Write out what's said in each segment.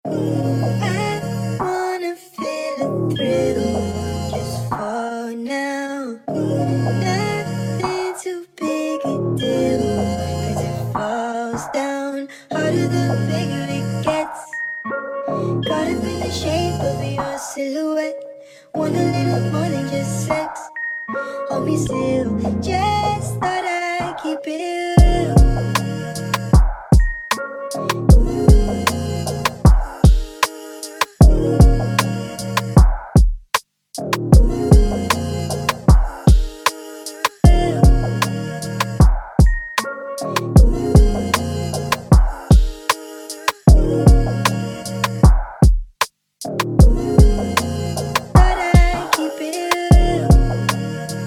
I wanna feel a thrill just for now. Nothing too big a deal, 'cause it falls down harder the bigger it gets. Caught up in the shape of your silhouette. Want a little more than just sex. Hold me still, just thought I'd keep it real. Thought I'd keep it real.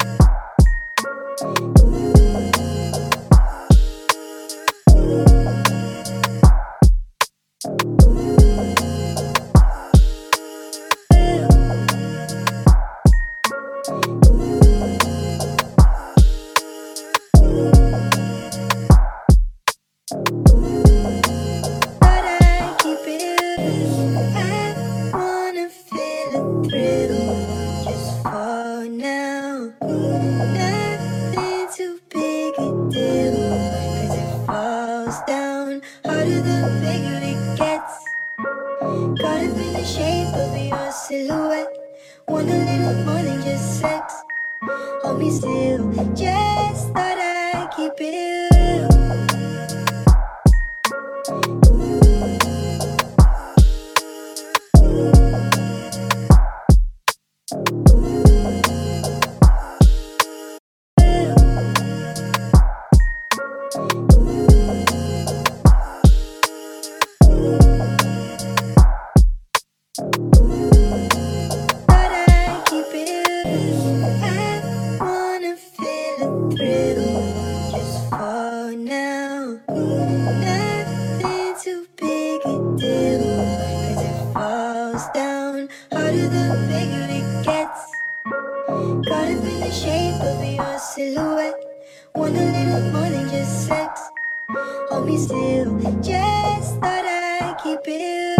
Thought I'd keep it real. I wanna feel a thrill just for now. Nothing too big a deal, 'cause it falls down harder the bigger it gets. Caught up in the shape of your silhouette. Want a little more than just sex. Hold me still, just thought I'd keep it real. Thought I'd keep it real. I wanna feel a thrill just for now. Nothing too big a deal, 'cause it falls down harder the bigger it gets. Caught up in the shape of your silhouette. Want a little more than just sex. Hold me still, just thought I'd keep it